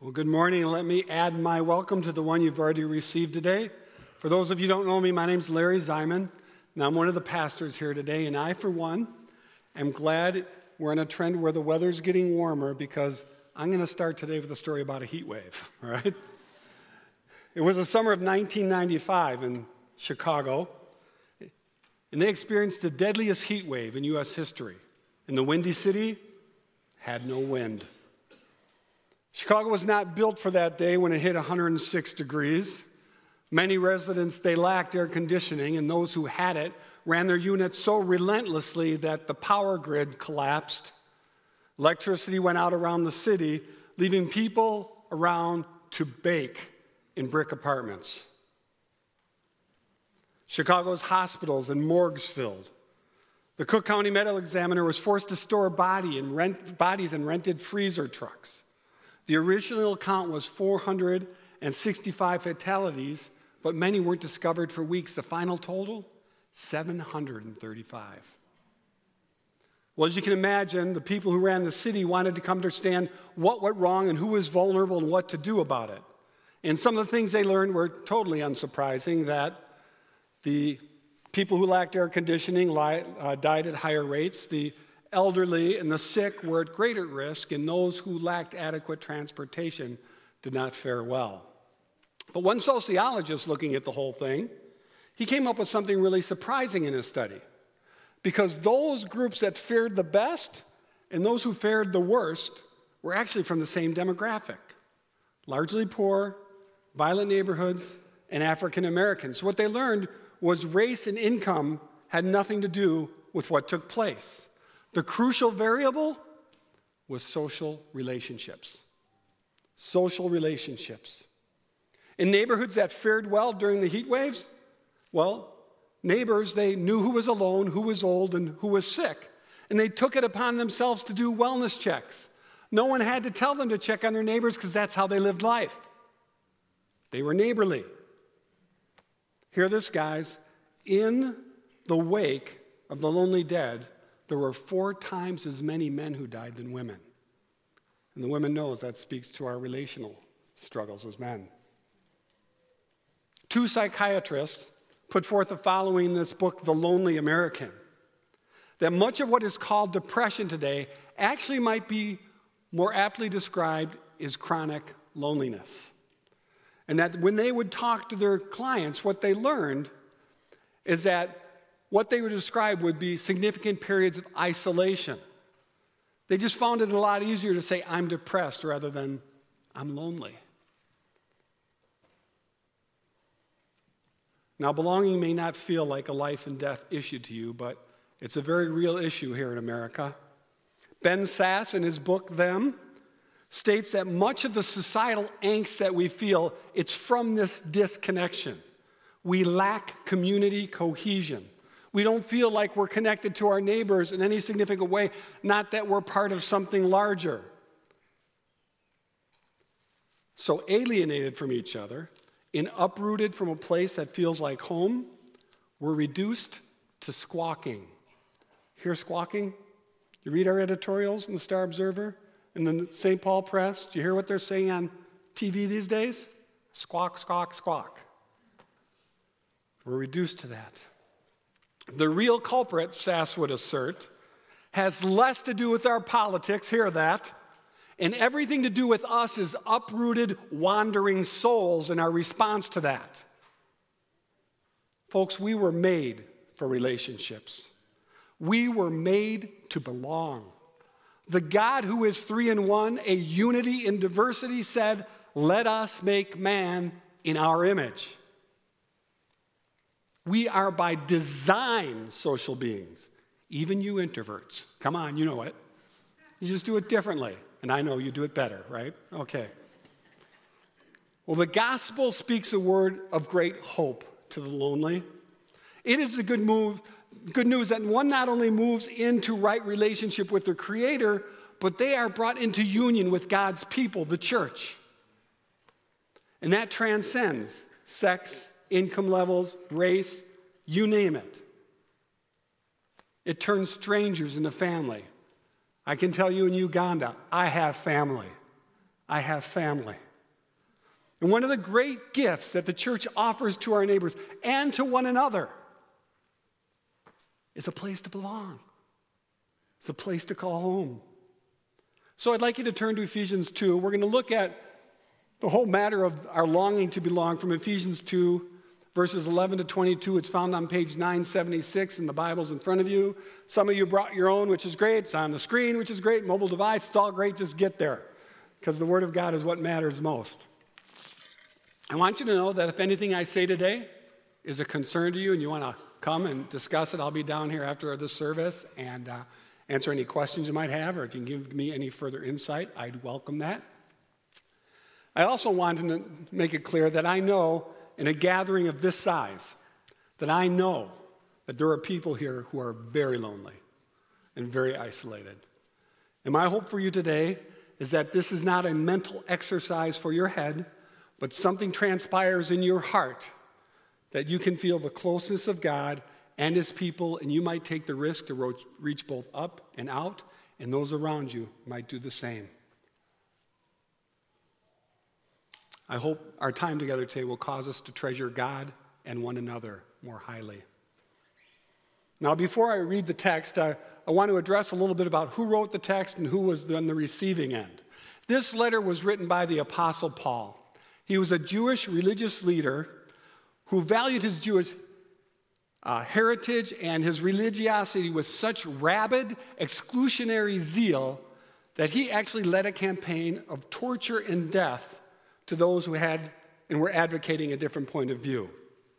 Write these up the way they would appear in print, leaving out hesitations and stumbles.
Well, good morning, and let me add my welcome to the one you've already received today. For those of you who don't know me, my name's Larry Ziman, and I'm one of the pastors here today, and I, for one, am glad we're in a trend where the weather's getting warmer because I'm going to start today with a story about a heat wave, all right? It was the summer of 1995 in Chicago, and they experienced the deadliest heat wave in U.S. history. And the Windy City had no wind. Chicago was not built for that day when it hit 106 degrees. Many residents, they lacked air conditioning, and those who had it ran their units so relentlessly that the power grid collapsed. Electricity went out around the city, leaving people around to bake in brick apartments. Chicago's hospitals and morgues filled. The Cook County Medical Examiner was forced to store bodies in rented freezer trucks. The original count was 465 fatalities, but many weren't discovered for weeks. The final total, 735. Well, as you can imagine, the people who ran the city wanted to come to understand what went wrong and who was vulnerable and what to do about it. And some of the things they learned were totally unsurprising, that the people who lacked air conditioning died at higher rates. The elderly and the sick were at greater risk, and those who lacked adequate transportation did not fare well. But one sociologist looking at the whole thing, he came up with something really surprising in his study. Because those groups that fared the best and those who fared the worst were actually from the same demographic. Largely poor, violent neighborhoods, and African Americans. What they learned was race and income had nothing to do with what took place. The crucial variable was social relationships. Social relationships. In neighborhoods that fared well during the heat waves, well, neighbors, they knew who was alone, who was old, and who was sick. And they took it upon themselves to do wellness checks. No one had to tell them to check on their neighbors because that's how they lived life. They were neighborly. Hear this, guys. In the wake of the lonely dead, there were 4 times as many men who died than women. And the women knows that speaks to our relational struggles as men. 2 psychiatrists put forth the following in this book, The Lonely American, that much of what is called depression today actually might be more aptly described as chronic loneliness. And that when they would talk to their clients, what they learned is that what they would describe would be significant periods of isolation. They just found it a lot easier to say, I'm depressed, rather than I'm lonely. Now, belonging may not feel like a life and death issue to you, but it's a very real issue here in America. Ben Sasse, in his book, Them, states that much of the societal angst that we feel, it's from this disconnection. We lack community cohesion. We don't feel like we're connected to our neighbors in any significant way, not that we're part of something larger. So alienated from each other and uprooted from a place that feels like home, we're reduced to squawking. Hear squawking? You read our editorials in the Star Observer and the St. Paul Press? Do you hear what they're saying on TV these days? Squawk, squawk, squawk. We're reduced to that. The real culprit, Sasse would assert, has less to do with our politics, hear that, and everything to do with us as uprooted, wandering souls and our response to that. Folks, we were made for relationships. We were made to belong. The God who is 3 in 1, a unity in diversity, said, let us make man in our image. We are by design social beings. Even you introverts. Come on, you know it. You just do it differently. And I know you do it better, right? Okay. Well, the gospel speaks a word of great hope to the lonely. It is the good news that one not only moves into right relationship with their Creator, but they are brought into union with God's people, the church. And that transcends sex, income levels, race, you name it. It turns strangers into family. I can tell you in Uganda, I have family. I have family. And one of the great gifts that the church offers to our neighbors and to one another is a place to belong. It's a place to call home. So I'd like you to turn to Ephesians 2. We're going to look at the whole matter of our longing to belong from Ephesians 2, verses 11 to 22. It's found on page 976 in the Bibles in front of you. Some of you brought your own, which is great. It's on the screen, which is great. Mobile device, it's all great. Just get there, because the Word of God is what matters most. I want you to know that if anything I say today is a concern to you and you want to come and discuss it, I'll be down here after this service and answer any questions you might have, or if you can give me any further insight, I'd welcome that. I also want to make it clear that I know in a gathering of this size, that I know that there are people here who are very lonely and very isolated. And my hope for you today is that this is not a mental exercise for your head, but something transpires in your heart that you can feel the closeness of God and His people, and you might take the risk to reach both up and out, and those around you might do the same. I hope our time together today will cause us to treasure God and one another more highly. Now, before I read the text, I want to address a little bit about who wrote the text and who was on the receiving end. This letter was written by the Apostle Paul. He was a Jewish religious leader who valued his Jewish heritage and his religiosity with such rabid, exclusionary zeal that he actually led a campaign of torture and death to those who had and were advocating a different point of view.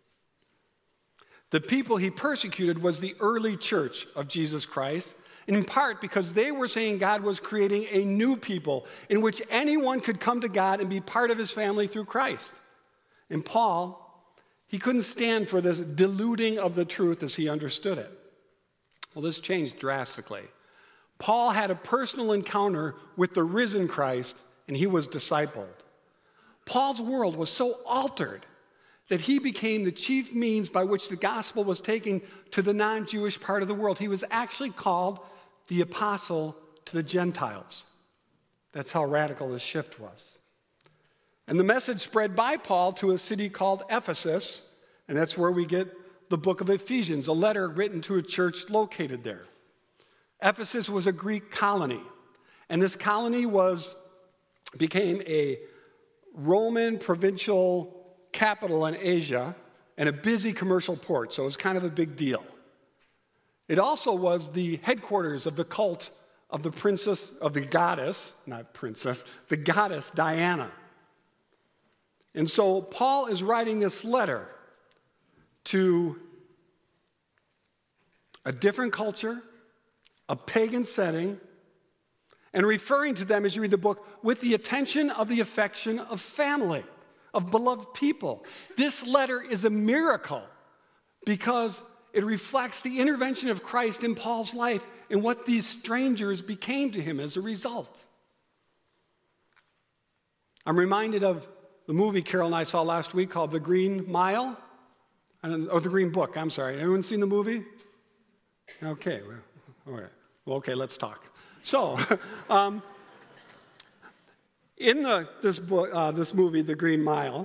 The people he persecuted was the early church of Jesus Christ, in part because they were saying God was creating a new people in which anyone could come to God and be part of His family through Christ. And Paul, he couldn't stand for this diluting of the truth as he understood it. Well, this changed drastically. Paul had a personal encounter with the risen Christ, and he was discipled. Paul's world was so altered that he became the chief means by which the gospel was taken to the non-Jewish part of the world. He was actually called the apostle to the Gentiles. That's how radical this shift was. And the message spread by Paul to a city called Ephesus, and that's where we get the book of Ephesians, a letter written to a church located there. Ephesus was a Greek colony, and this colony became a Roman provincial capital in Asia and a busy commercial port, so it was kind of a big deal. It also was the headquarters of the cult of the goddess Diana. And so Paul is writing this letter to a different culture, a pagan setting, and referring to them, as you read the book, with the attention of the affection of family, of beloved people. This letter is a miracle because it reflects the intervention of Christ in Paul's life and what these strangers became to him as a result. I'm reminded of the movie Carol and I saw last week called The Green Mile, or The Green Book, I'm sorry. Anyone seen the movie? Okay, okay, let's talk. So, in this movie, The Green Mile,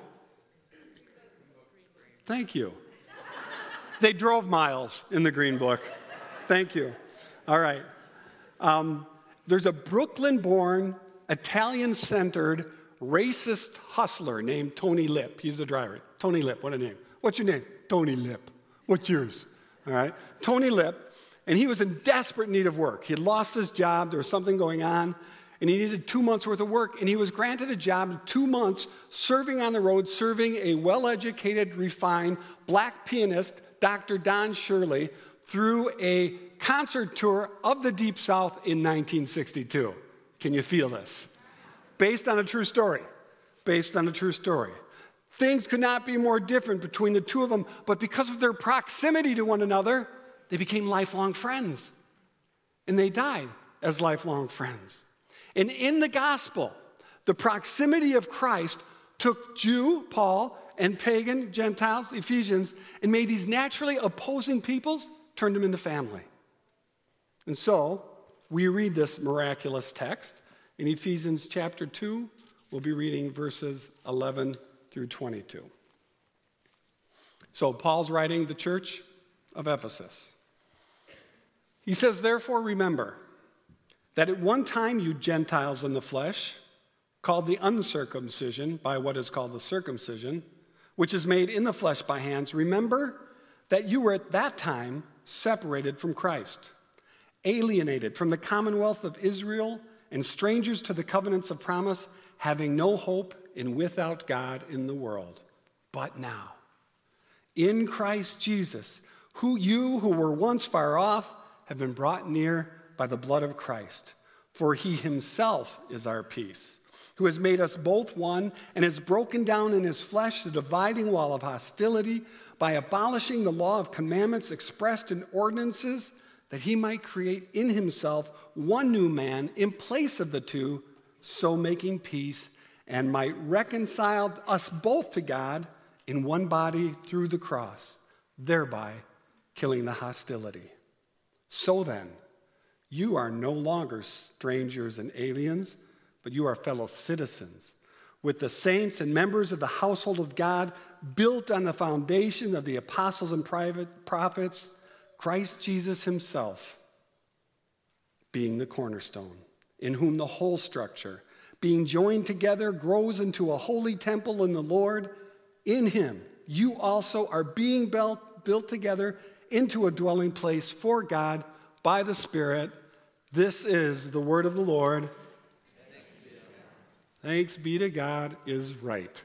thank you. They drove miles in the Green Book. Thank you. All right. There's a Brooklyn-born, Italian-centered, racist hustler named Tony Lip. He's the driver. Tony Lip, what a name. What's your name? Tony Lip. What's yours? All right. Tony Lip. And he was in desperate need of work. He had lost his job. There was something going on. And he needed 2 months' worth of work. And he was granted a job in 2 months serving on the road, serving a well-educated, refined black pianist, Dr. Don Shirley, through a concert tour of the Deep South in 1962. Can you feel this? Based on a true story. Based on a true story. Things could not be more different between the two of them, but because of their proximity to one another, they became lifelong friends. And they died as lifelong friends. And in the gospel, the proximity of Christ took Jew, Paul, and pagan Gentiles, Ephesians, and made these naturally opposing peoples, turned them into family. And so, we read this miraculous text in Ephesians chapter 2, We'll be reading verses 11 through 22. So Paul's writing the church of Ephesus. He says, "Therefore remember that at one time you Gentiles in the flesh, called the uncircumcision by what is called the circumcision, which is made in the flesh by hands, remember that you were at that time separated from Christ, alienated from the commonwealth of Israel, and strangers to the covenants of promise, having no hope and without God in the world. But now, in Christ Jesus, who were once far off have been brought near by the blood of Christ. For he himself is our peace, who has made us both one and has broken down in his flesh the dividing wall of hostility by abolishing the law of commandments expressed in ordinances, that he might create in himself one new man in place of the two, so making peace, and might reconcile us both to God in one body through the cross, thereby killing the hostility. So then, you are no longer strangers and aliens, but you are fellow citizens with the saints and members of the household of God, built on the foundation of the apostles and prophets, Christ Jesus himself being the cornerstone, in whom the whole structure, being joined together, grows into a holy temple in the Lord. In him, you also are being built together into a dwelling place for God by the Spirit. This is the word of the Lord. Thanks be to God is right.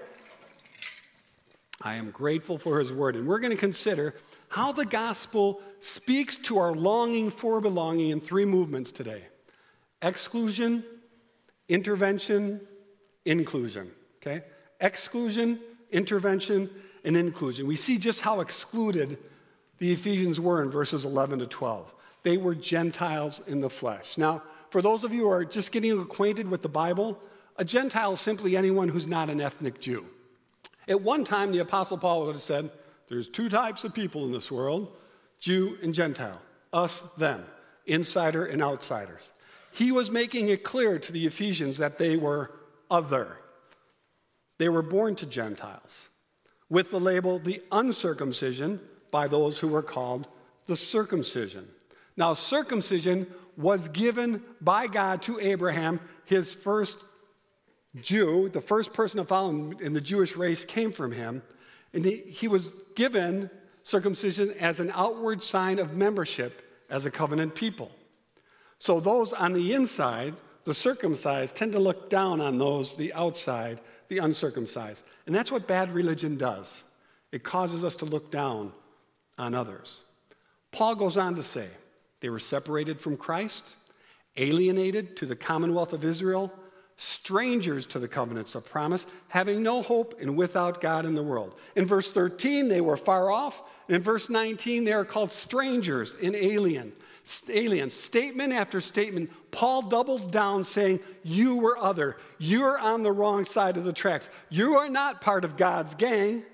I am grateful for his word, and we're going to consider how the gospel speaks to our longing for belonging in three movements today: exclusion, intervention, inclusion. Okay? Exclusion, intervention, and inclusion. We see just how excluded the Ephesians were in verses 11 to 12. They were Gentiles in the flesh. Now, for those of you who are just getting acquainted with the Bible, a Gentile is simply anyone who's not an ethnic Jew. At one time, the Apostle Paul would have said, there's two types of people in this world, Jew and Gentile, us, them, insider and outsiders. He was making it clear to the Ephesians that they were other. They were born to Gentiles with the label the uncircumcision by those who were called the circumcision. Now, circumcision was given by God to Abraham. His first Jew, the first person to follow him in the Jewish race, came from him. And he was given circumcision as an outward sign of membership as a covenant people. So those on the inside, the circumcised, tend to look down on those, the outside, the uncircumcised. And that's what bad religion does. It causes us to look down on others. Paul goes on to say, they were separated from Christ, alienated to the commonwealth of Israel, strangers to the covenants of promise, having no hope and without God in the world. In verse 13, they were far off. And in verse 19, they are called strangers and aliens. Statement after statement, Paul doubles down saying, you were other. You're on the wrong side of the tracks. You are not part of God's gang.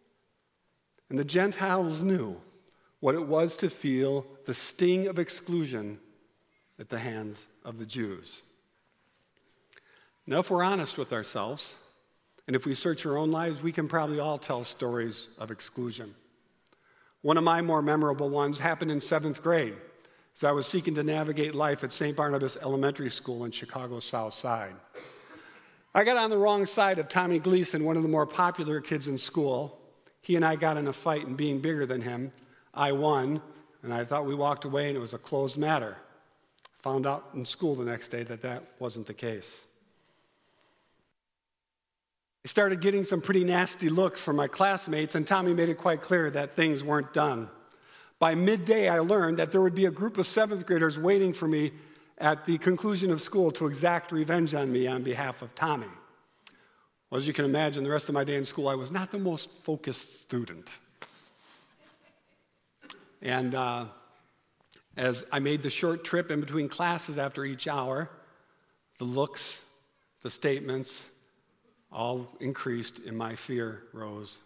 And the Gentiles knew what it was to feel the sting of exclusion at the hands of the Jews. Now, if we're honest with ourselves, and if we search our own lives, we can probably all tell stories of exclusion. One of my more memorable ones happened in 7th grade, as I was seeking to navigate life at St. Barnabas Elementary School in Chicago's South Side. I got on the wrong side of Tommy Gleason, one of the more popular kids in school. He and I got in a fight, and being bigger than him, I won, and I thought we walked away and it was a closed matter. Found out in school the next day that that wasn't the case. I started getting some pretty nasty looks from my classmates, and Tommy made it quite clear that things weren't done. By midday, I learned that there would be a group of 7th graders waiting for me at the conclusion of school to exact revenge on me on behalf of Tommy. Well, as you can imagine, the rest of my day in school, I was not the most focused student. And as I made the short trip in between classes after each hour, the looks, the statements, all increased, and my fear rose.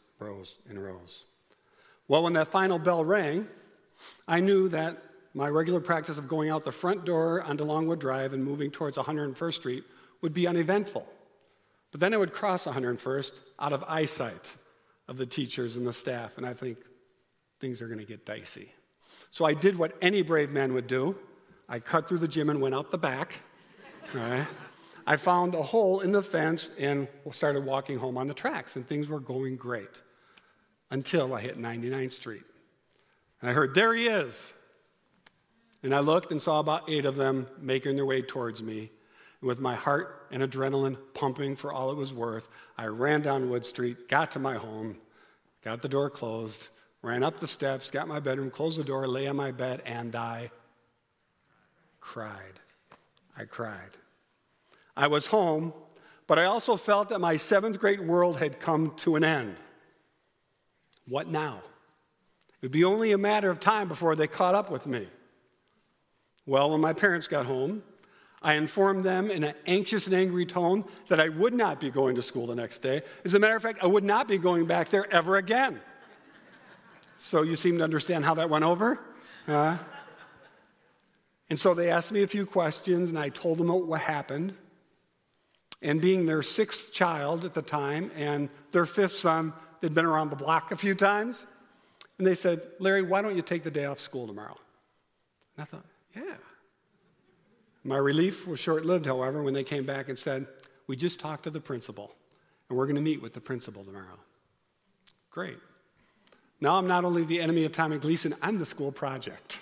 Well, when that final bell rang, I knew that my regular practice of going out the front door onto Longwood Drive and moving towards 101st Street would be uneventful. But then I would cross 101st out of eyesight of the teachers and the staff, and I think things are going to get dicey. So I did what any brave man would do. I cut through the gym and went out the back. Right? I found a hole in the fence and started walking home on the tracks, and things were going great until I hit 99th Street. And I heard, "There he is." And I looked and saw about 8 of them making their way towards me. And with my heart and adrenaline pumping for all it was worth, I ran down Wood Street, got to my home, got the door closed, ran up the steps, got my bedroom, closed the door, lay on my bed, and I cried. I cried. I was home, but I also felt that my 7th grade world had come to an end. What now? It would be only a matter of time before they caught up with me. Well, when my parents got home, I informed them in an anxious and angry tone that I would not be going to school the next day. As a matter of fact, I would not be going back there ever again. So you seem to understand how that went over? And so they asked me a few questions, and I told them what happened. And being their 6th child at the time and their 5th son, they'd been around the block a few times. And they said, "Larry, why don't you take the day off school tomorrow?" And I thought, yeah. My relief was short-lived, however, when they came back and said, "We just talked to the principal, and we're going to meet with the principal tomorrow." Great. Now I'm not only the enemy of Tommy Gleason, I'm the school project.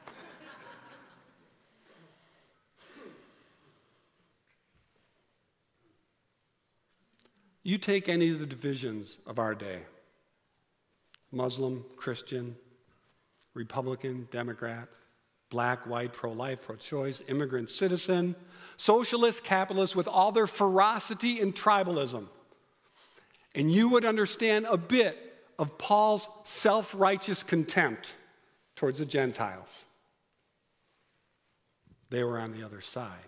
You take any of the divisions of our day, Muslim, Christian, Republican, Democrat, black, white, pro-life, pro-choice, immigrant, citizen, socialist, capitalist, with all their ferocity and tribalism. And you would understand a bit of Paul's self-righteous contempt towards the Gentiles. They were on the other side.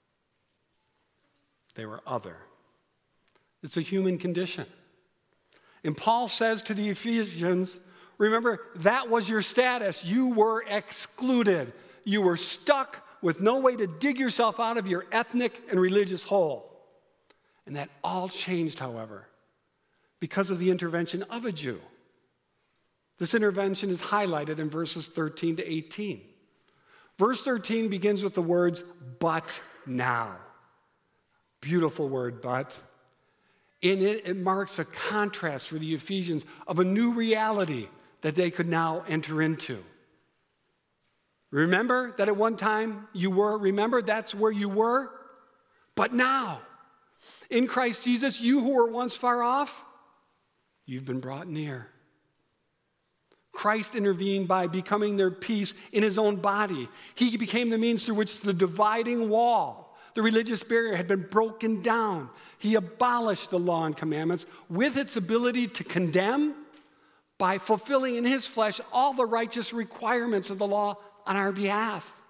They were other. It's a human condition. And Paul says to the Ephesians, remember, that was your status. You were excluded. You were stuck with no way to dig yourself out of your ethnic and religious hole. And that all changed, however, because of the intervention of a Jew. This intervention is highlighted in verses 13 to 18. Verse 13 begins with the words, "but now." Beautiful word, but. In it, it marks a contrast for the Ephesians of a new reality that they could now enter into. Remember that at one time you were, remember that's where you were? But now, in Christ Jesus, you who were once far off, you've been brought near. Christ intervened by becoming their peace in his own body. He became the means through which the dividing wall, the religious barrier, had been broken down. He abolished the law and commandments with its ability to condemn by fulfilling in his flesh all the righteous requirements of the law on our behalf.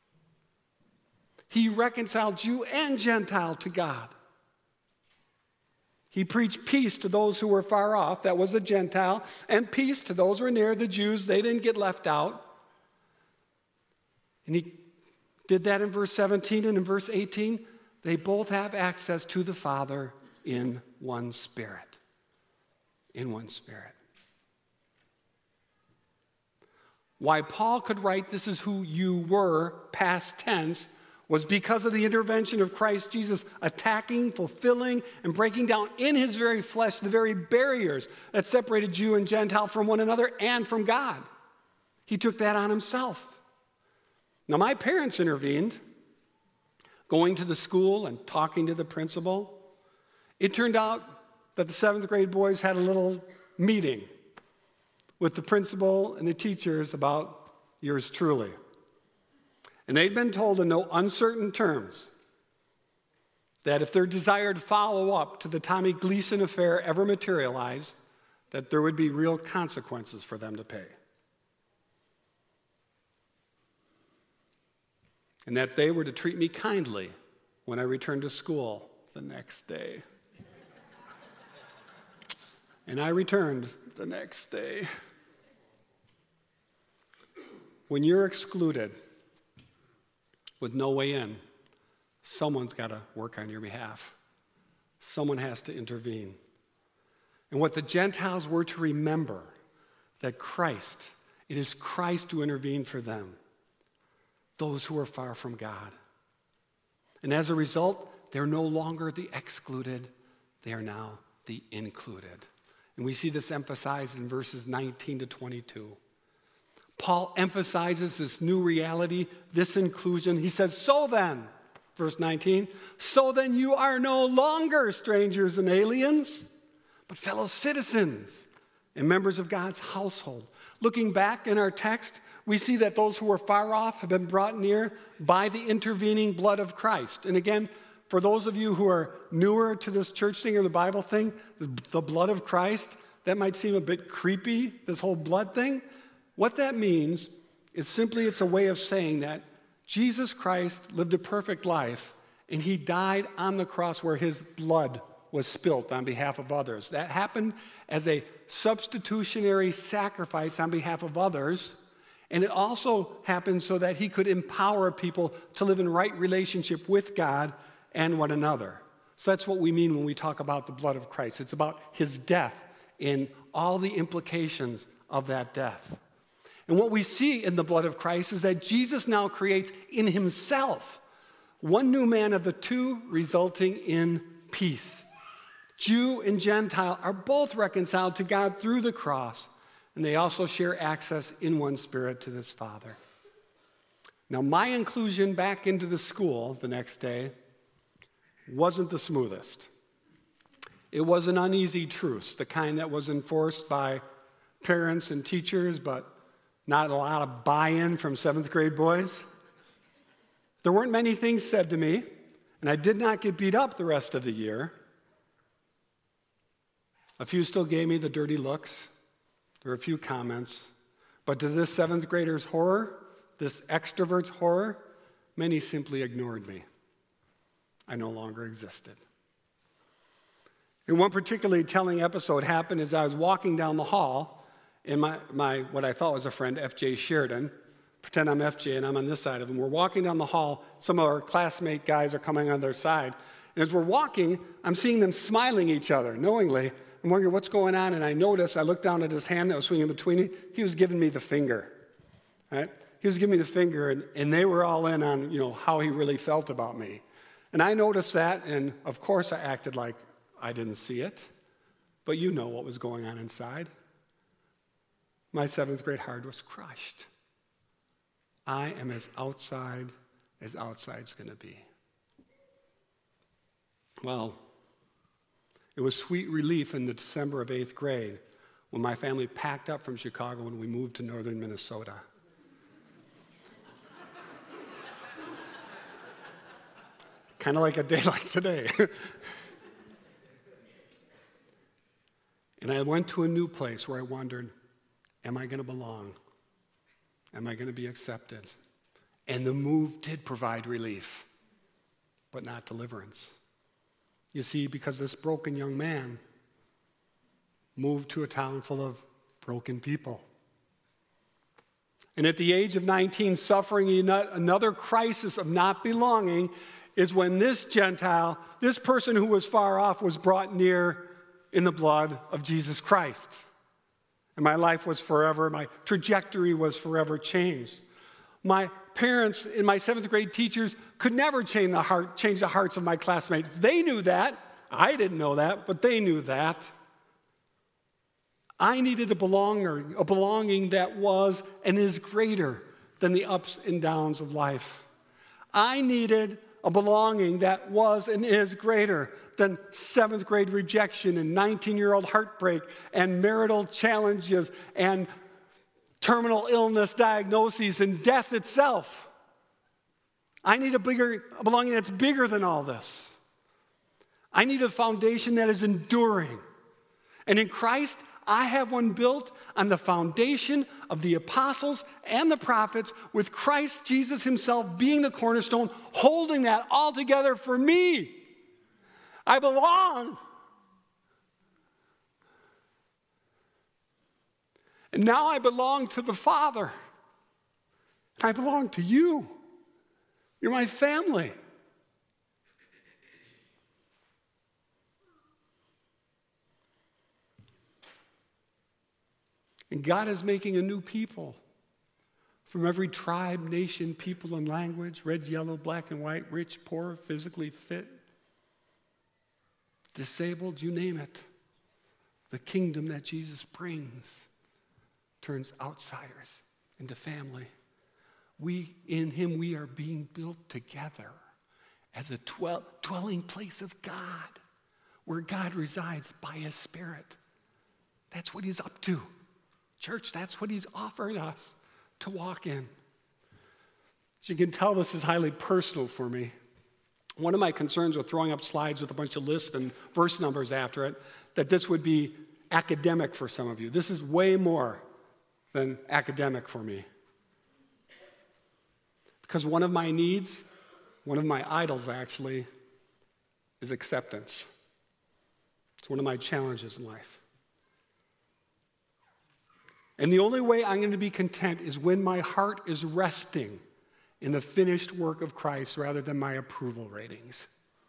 He reconciled Jew and Gentile to God. He preached peace to those who were far off, that was the Gentile, and peace to those who were near, the Jews. They didn't get left out. And he did that in verse 17, and in verse 18, they both have access to the Father in one Spirit. In one Spirit. Why Paul could write, "This is who you were," past tense, was because of the intervention of Christ Jesus attacking, fulfilling, and breaking down in his very flesh the very barriers that separated Jew and Gentile from one another and from God. He took that on himself. Now, my parents intervened, going to the school and talking to the principal. It turned out that the 7th grade boys had a little meeting with the principal and the teachers about yours truly. And they'd been told in no uncertain terms that if their desired follow-up to the Tommy Gleason affair ever materialized, that there would be real consequences for them to pay. And that they were to treat me kindly when I returned to school the next day. And I returned the next day. When you're excluded with no way in, someone's got to work on your behalf. someone has to intervene. And what the Gentiles were to remember, that it is Christ who intervened for them, those who are far from God. And as a result, they're no longer the excluded, they are now the included. And we see this emphasized in verses 19 to 22. Paul emphasizes this new reality, this inclusion. He says, so then, verse 19, so then you are no longer strangers and aliens, but fellow citizens and members of God's household. Looking back in our text, we see that those who were far off have been brought near by the intervening blood of Christ. And again, for those of you who are newer to this church thing or the Bible thing, the blood of Christ, that might seem a bit creepy, this whole blood thing. What that means is simply it's a way of saying that Jesus Christ lived a perfect life and he died on the cross where his blood was spilt on behalf of others. That happened as a substitutionary sacrifice on behalf of others. And it also happened so that he could empower people to live in right relationship with God and one another. So that's what we mean when we talk about the blood of Christ. It's about his death and all the implications of that death. And what we see in the blood of Christ is that Jesus now creates in himself one new man of the two, resulting in peace. Jew and Gentile are both reconciled to God through the cross, and they also share access in one spirit to this Father. Now, my inclusion back into the school the next day wasn't the smoothest. It was an uneasy truce, the kind that was enforced by parents and teachers, but not a lot of buy-in from seventh grade boys. There weren't many things said to me, and I did not get beat up the rest of the year. A few still gave me the dirty looks. There were a few comments. But to this seventh grader's horror, this extrovert's horror, many simply ignored me. I no longer existed. And one particularly telling episode happened as I was walking down the hall, and my what I thought was a friend, F.J. Sheridan, pretend I'm F.J. and I'm on this side of him. We're walking down the hall. Some of our classmate guys are coming on their side. And as we're walking, I'm seeing them smiling at each other knowingly. I'm wondering what's going on, and I looked down at his hand that was swinging between me. He was giving me the finger. Right? He was giving me the finger, and they were all in on how he really felt about me. And I noticed that, and of course I acted like I didn't see it. But you know what was going on inside. My seventh grade heart was crushed. I am as outside's going to be. Well, it was sweet relief in the December of 8th grade when my family packed up from Chicago and we moved to northern Minnesota. Kind of like a day like today. And I went to a new place where I wondered, am I going to belong? Am I going to be accepted? And the move did provide relief, but not deliverance. You see, because this broken young man moved to a town full of broken people. And at the age of 19, suffering another crisis of not belonging is when this Gentile, this person who was far off, was brought near in the blood of Jesus Christ. And my life was forever, my trajectory was forever changed. My parents and my seventh grade teachers could never change the hearts of my classmates. They knew that. I didn't know that, but they knew that. I needed a belonging that was and is greater than the ups and downs of life. I needed a belonging that was and is greater than seventh grade rejection and 19-year-old heartbreak and marital challenges and terminal illness diagnoses and death itself. I need a belonging that's bigger than all this. I need a foundation that is enduring. And in Christ, I have one built on the foundation of the apostles and the prophets, with Christ Jesus himself being the cornerstone, holding that all together for me. I belong. And now I belong to the Father. I belong to you. You're my family. And God is making a new people from every tribe, nation, people, and language, red, yellow, black, and white, rich, poor, physically fit, disabled, you name it. The kingdom that Jesus brings turns outsiders into family. In him, we are being built together as a dwelling place of God, where God resides by his Spirit. That's what he's up to. Church, that's what he's offering us to walk in. As you can tell, this is highly personal for me. One of my concerns with throwing up slides with a bunch of lists and verse numbers after it, that this would be academic for some of you. This is way more than academic for me. Because one of my needs, one of my idols actually, is acceptance. It's one of my challenges in life. And the only way I'm going to be content is when my heart is resting in the finished work of Christ rather than my approval ratings.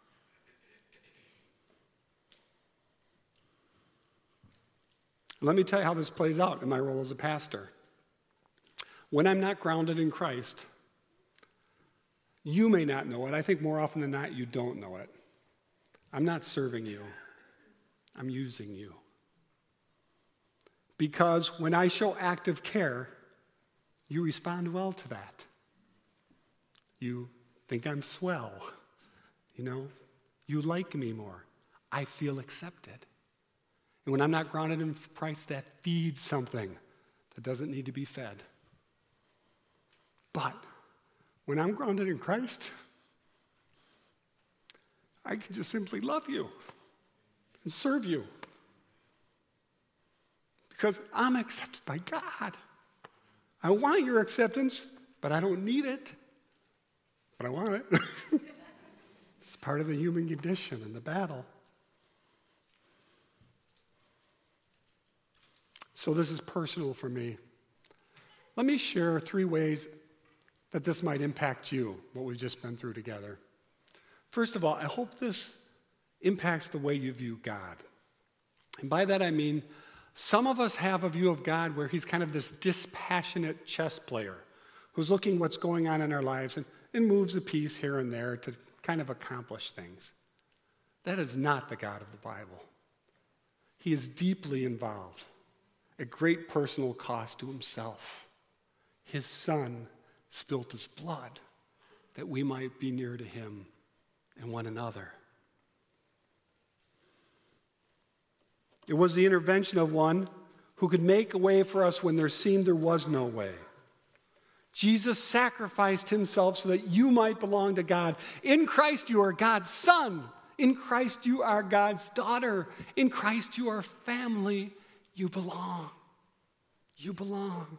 Let me tell you how this plays out in my role as a pastor. When I'm not grounded in Christ, you may not know it. I think more often than not, you don't know it. I'm not serving you. I'm using you. Because when I show active care, you respond well to that. You think I'm swell. You like me more. I feel accepted. And when I'm not grounded in Christ, that feeds something that doesn't need to be fed. But when I'm grounded in Christ, I can just simply love you and serve you. Because I'm accepted by God. I want your acceptance, but I don't need it. But I want it. It's part of the human condition and the battle. So this is personal for me. Let me share 3 ways that this might impact you, what we've just been through together. First of all, I hope this impacts the way you view God. And by that I mean, some of us have a view of God where he's kind of this dispassionate chess player who's looking what's going on in our lives and moves a piece here and there to kind of accomplish things. That is not the God of the Bible. He is deeply involved at great personal cost to himself. His Son spilt his blood that we might be near to him and one another. It was the intervention of one who could make a way for us when there seemed there was no way. Jesus sacrificed himself so that you might belong to God. In Christ you are God's son. In Christ you are God's daughter. In Christ you are family. You belong. You belong.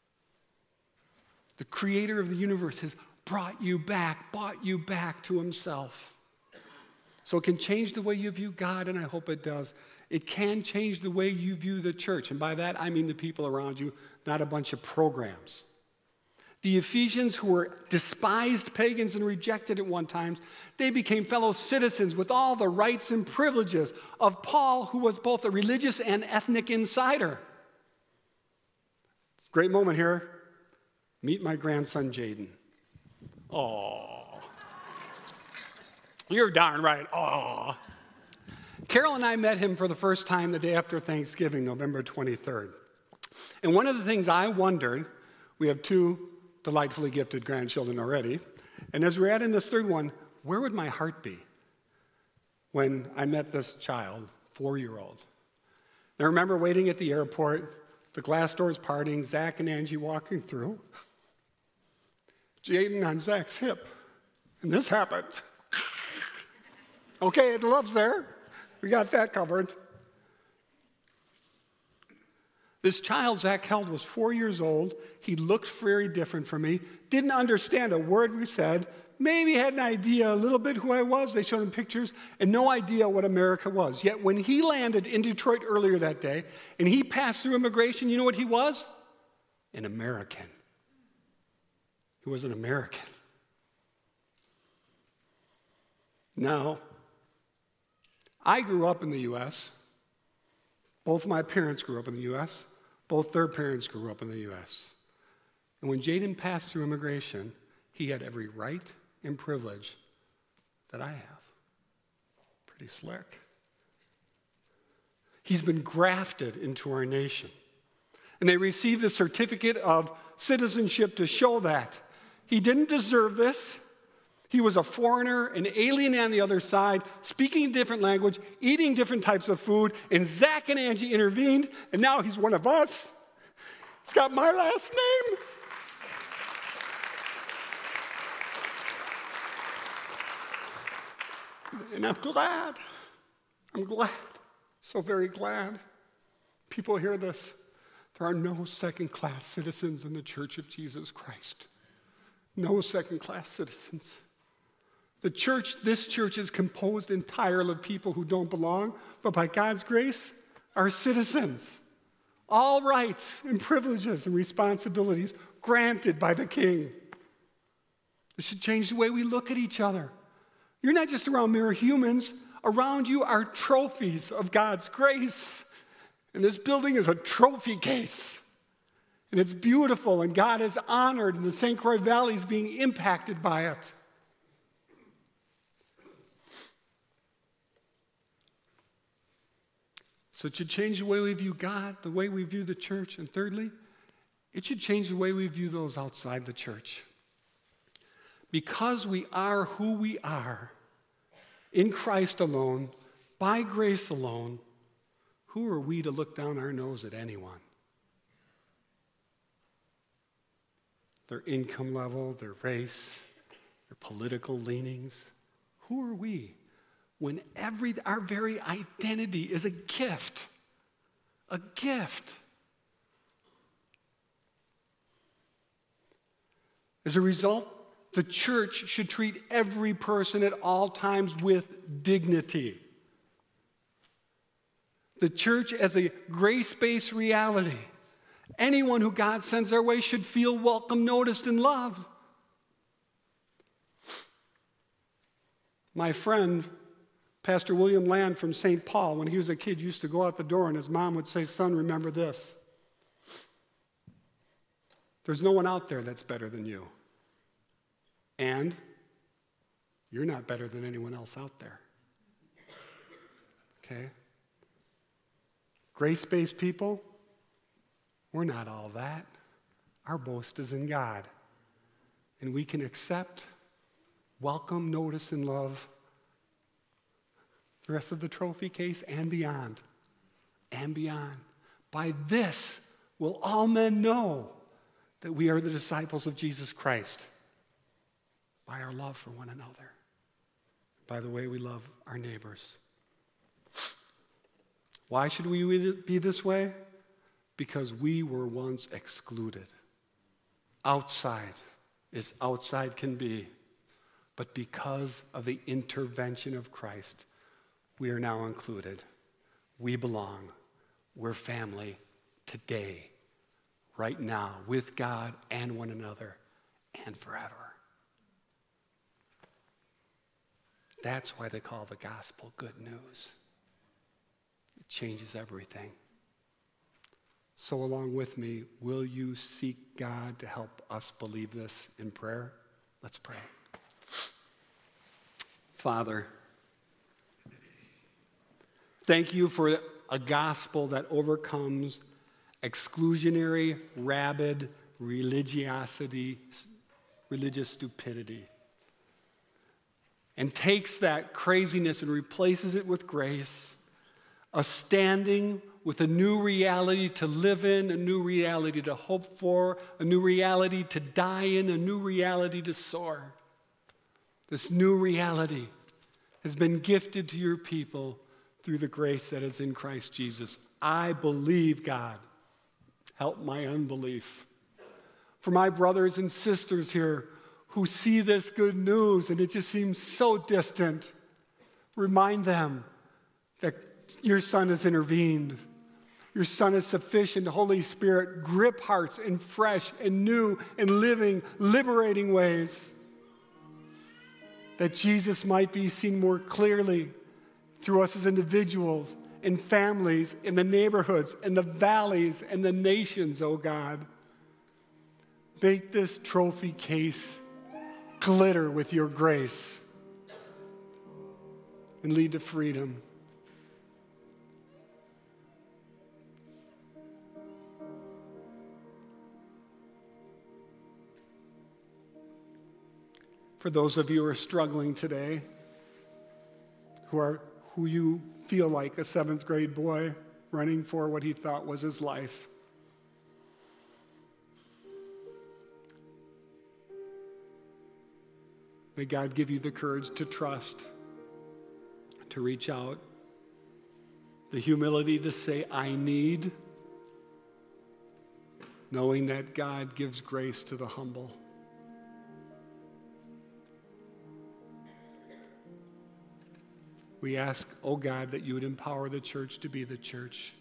The creator of the universe has brought you back to himself. So it can change the way you view God, and I hope it does. It can change the way you view the church. And by that, I mean the people around you, not a bunch of programs. The Ephesians, who were despised pagans and rejected at one time, they became fellow citizens with all the rights and privileges of Paul, who was both a religious and ethnic insider. Great moment here. Meet my grandson, Jaden. Oh, you're darn right. Oh. Carol and I met him for the first time the day after Thanksgiving, November 23rd. And one of the things I wondered, we have 2 delightfully gifted grandchildren already, and as we're adding this third one, where would my heart be when I met this child, 4-year-old? And I remember waiting at the airport, the glass doors parting, Zach and Angie walking through, Jaden on Zach's hip, and this happened. Okay, the love's there. We got that covered. This child Zach held was 4 years old. He looked very different from me. Didn't understand a word we said. Maybe had an idea a little bit who I was. They showed him pictures and no idea what America was. Yet when he landed in Detroit earlier that day and he passed through immigration, you know what he was? An American. He was an American. Now, I grew up in the U.S. Both of my parents grew up in the U.S. Both their parents grew up in the U.S. And when Jaden passed through immigration, he had every right and privilege that I have. Pretty slick. He's been grafted into our nation. And they received the certificate of citizenship to show that. He didn't deserve this. He was a foreigner, an alien on the other side, speaking a different language, eating different types of food, and Zach and Angie intervened, and now he's one of us. He's got my last name. And I'm glad. I'm glad. So very glad. People hear this. There are no second-class citizens in the Church of Jesus Christ. No second-class citizens. This church is composed entirely of people who don't belong, but by God's grace, are citizens. All rights and privileges and responsibilities granted by the King. This should change the way we look at each other. You're not just around mere humans. Around you are trophies of God's grace. And this building is a trophy case. And it's beautiful, and God is honored, and the St. Croix Valley is being impacted by it. So it should change the way we view God, the way we view the church. And thirdly, it should change the way we view those outside the church. Because we are who we are, in Christ alone, by grace alone, who are we to look down our nose at anyone? Their income level, their race, their political leanings. Who are we when our very identity is a gift? A gift. As a result, the church should treat every person at all times with dignity. The church as a grace-based reality. Anyone who God sends our way should feel welcome, noticed, and loved. My friend, Pastor William Land from St. Paul, when he was a kid, used to go out the door and his mom would say, "Son, remember this. There's no one out there that's better than you. And you're not better than anyone else out there." Okay? Grace-based people, we're not all that. Our boast is in God. And we can accept, welcome, notice, and love the rest of the trophy case and beyond. And beyond. By this will all men know that we are the disciples of Jesus Christ. By our love for one another. By the way we love our neighbors. Why should we be this way? Because we were once excluded. Outside, as outside can be. But because of the intervention of Christ, we are now included. We belong. We're family today, right now, with God and one another, and forever. That's why they call the gospel good news. It changes everything. So along with me, will you seek God to help us believe this in prayer? Let's pray. Father, thank you for a gospel that overcomes exclusionary, rabid religiosity, religious stupidity, and takes that craziness and replaces it with grace, a standing with a new reality to live in, a new reality to hope for, a new reality to die in, a new reality to soar. This new reality has been gifted to your people through the grace that is in Christ Jesus. I believe, God. Help my unbelief. For my brothers and sisters here who see this good news and it just seems so distant, remind them that your Son has intervened. Your Son is sufficient. Holy Spirit, grip hearts in fresh and new and living, liberating ways. That Jesus might be seen more clearly through us as individuals in families, in the neighborhoods, in the valleys, and the nations, oh God. Make this trophy case glitter with your grace and lead to freedom. For those of you who are struggling today, who you feel like a 7th grade boy running for what he thought was his life, may God give you the courage to trust, to reach out, the humility to say, I need, knowing that God gives grace to the humble. We ask, oh God, that you would empower the church to be the church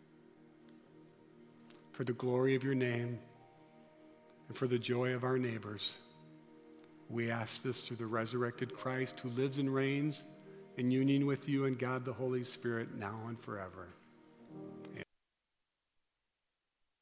for the glory of your name and for the joy of our neighbors. We ask this through the resurrected Christ who lives and reigns in union with you and God the Holy Spirit now and forever.